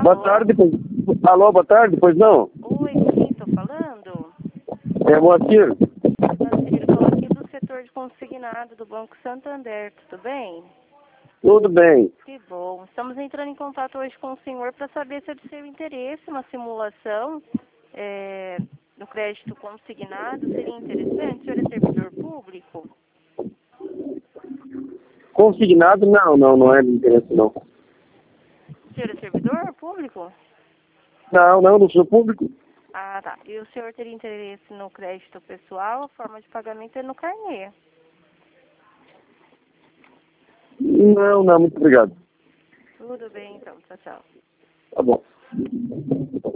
Boa tarde, alô, boa tarde, pois não? Oi, quem estou falando? É Moacir. Moacir, estou aqui do setor de consignado do Banco Santander, tudo bem? Tudo bem. Que bom. Estamos entrando em contato hoje com o senhor para saber se é de seu interesse uma simulação no crédito consignado. Seria interessante? O senhor é servidor público? Consignado? Não é de interesse, não. O senhor é servidor público? Não sou público. Ah, tá. E o senhor teria interesse no crédito pessoal? A forma de pagamento é no carnê. Não, muito obrigado. Tudo bem, então. Tchau, tchau. Tá bom.